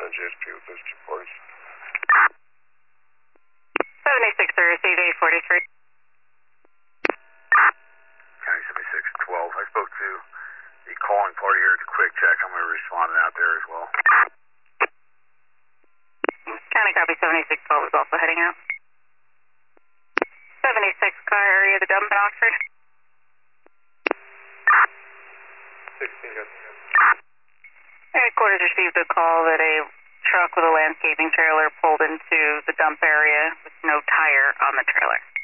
JSP with those two parties. 76, sir, received 843. County 7612. I spoke to the calling party here at the Quick Check. I'm going to respond out there as well. County copy 7612 is also heading out. 76 car area, the dump in Oxford. 16, got Headquarters received a call that a truck with a landscaping trailer pulled into the dump area with no tire on the trailer.